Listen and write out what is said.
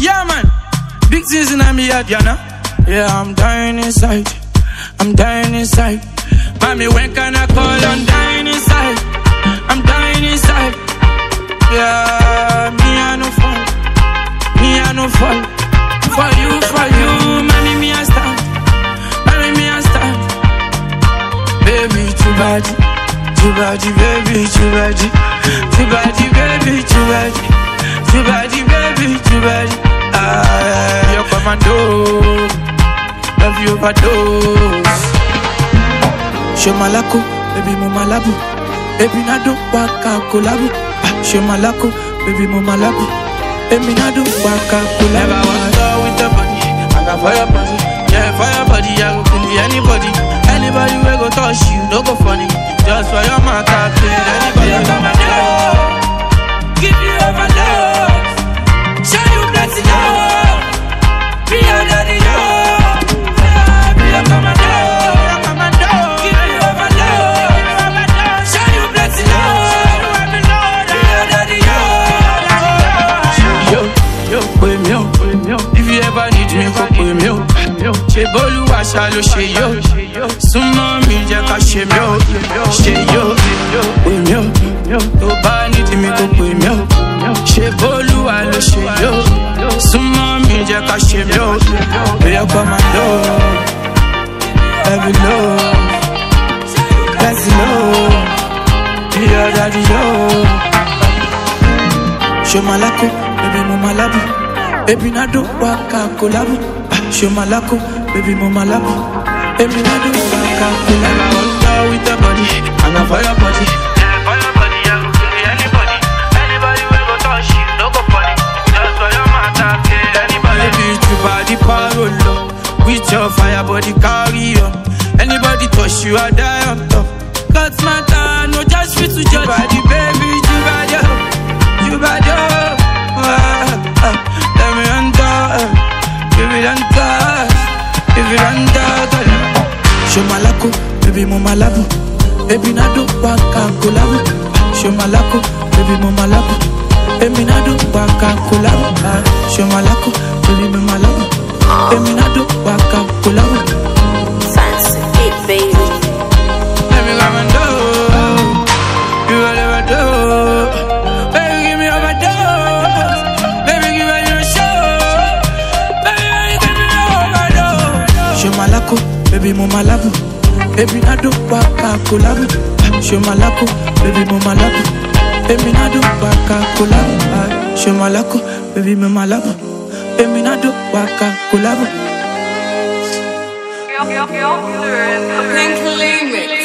Yeah, man. Big things in me head, you know. Yeah, I'm dying inside. I'm dying inside. Mommy, when can I call? I'm dying inside. I'm dying inside. Yeah, me I no fall. Me I no fall. For you, mommy, me I stand. Mommy, me I stand. Baby, too bad. Too bad, baby, too bad. Too bad, baby, too bad. Too bad, baby, too bad. You're commando. Love you overdose. Show malako, baby mo malabu. Baby nado waka kolabu. Show malako, baby mo malabu. Baby nado waka kolabu. Never was done with the body. I got fire body. Yeah, fire body. I go kill anybody. Anybody we go touch you, no go funny. Just for your mouth, I kill anybody. Come and do. Give you overdose. Show you blessing love. Be under the yoke. Be a commando. If you ever need me, go pay me. She bolu washa lo she yo. Sumo mi je ka she mi yo. She yo, pay me. To ba need me, go pay me. She bolu wa lo she yo. Sumo mi je ka she mi yo. Be a commando. Every love, that's love. Be a daddy yo. Show malako, baby mo malabu. Baby nado waka kolabu. Show malako, baby mo malabu. Baby nado waka kolabu. I want to with the body, and I fire body. Yeah, fire body, I go kill anybody. Anybody will go touch you, no go funny. Just for your matter, kill anybody. Baby, you body parolo. With your fire body carry on. Anybody touch you, I die on top. God's matter, no just fit to judge. Body, baby, you body, you body. Let me enter, give it enter, give it enter. Show malako, baby mo malabu. Baby nado waka kolabu. Show malako, baby mo malabu. Baby nado waka kolabu. Show malako, baby mo malabu. Baby nado waka kolabu. Fancy it, baby. Let me come and do. You will never do. Baby, give me overdose. Baby, give me your show. Baby, give me overdose. Show malako, baby mo malabu. Baby nado waka kolabu. Show malako, baby mo malabu. Baby nado waka kolabu. Show malako, baby mo malabu. Baby nado waka kolabu. Pink Limit.